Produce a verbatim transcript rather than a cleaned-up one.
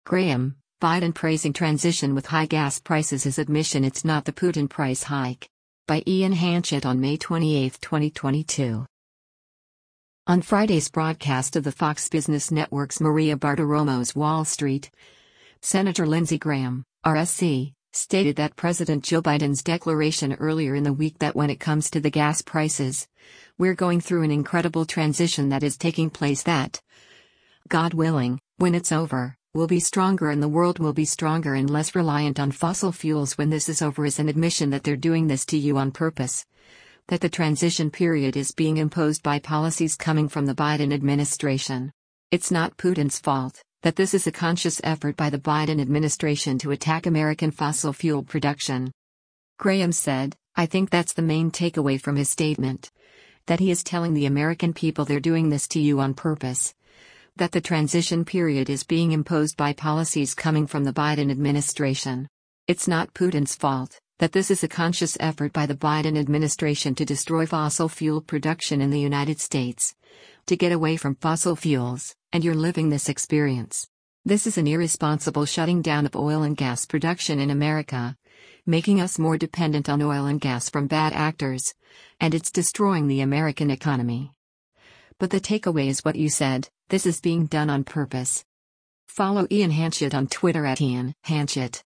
Graham, Biden praising transition with high gas prices as admission it's not the Putin price hike. By Ian Hanchett on May twenty-eighth, twenty twenty-two. On Friday's broadcast of the Fox Business Network's Maria Bartiromo's Wall Street, Senator Lindsey Graham, R S C, stated that President Joe Biden's declaration earlier in the week that when it comes to the gas prices, we're going through an incredible transition that is taking place that, God willing, when it's over, we'll be stronger and the world will be stronger and less reliant on fossil fuels when this is over is an admission that they're doing this to you on purpose. That the transition period is being imposed by policies coming from the Biden administration. It's not Putin's fault, that this is a conscious effort by the Biden administration to attack American fossil fuel production. Graham said, I think that's the main takeaway from his statement. That he is telling the American people they're doing this to you on purpose. That the transition period is being imposed by policies coming from the Biden administration. It's not Putin's fault, that this is a conscious effort by the Biden administration to destroy fossil fuel production in the United States. To get away from fossil fuels, and you're living this experience. This is an irresponsible shutting down of oil and gas production in America, making us more dependent on oil and gas from bad actors, and it's destroying the American economy. But the takeaway is what you said, this is being done on purpose. Follow Ian Hanchett on Twitter at Ian Hanchett.